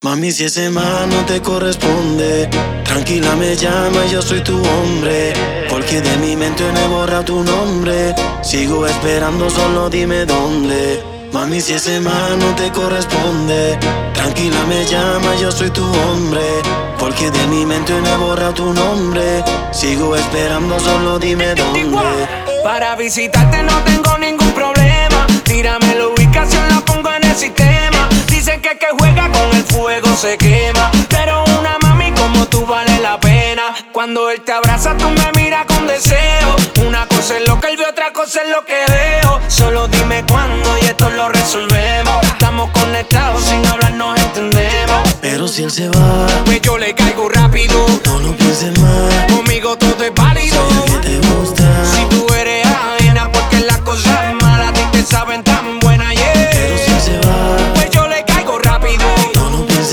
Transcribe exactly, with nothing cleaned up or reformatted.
Mami, si ese man no te corresponde, tranquila me llama y yo soy tu hombre. Porque de mi mente no he borrado tu nombre. Sigo esperando, solo dime dónde. Mami, si ese man no te corresponde, tranquila me llama, yo soy tu hombre. Porque de mi mente no he borrado tu nombre. Sigo esperando, solo dime dónde. Para visitarte no tengo ningún problema. Tírame la ubicación, la pongo en el sistema. Dicen que el que juega con el fuego se quema, pero una mami como tú vale la pena. Cuando él te abraza tú me miras con deseo. Una cosa es lo que él ve, otra cosa es lo que veo. Solo dime cuándo y esto lo resolvemos. Estamos conectados, sin hablar nos entendemos. Pero si él se va, pues yo le caigo rápido. no lo pienses más, conmigo todo es válido.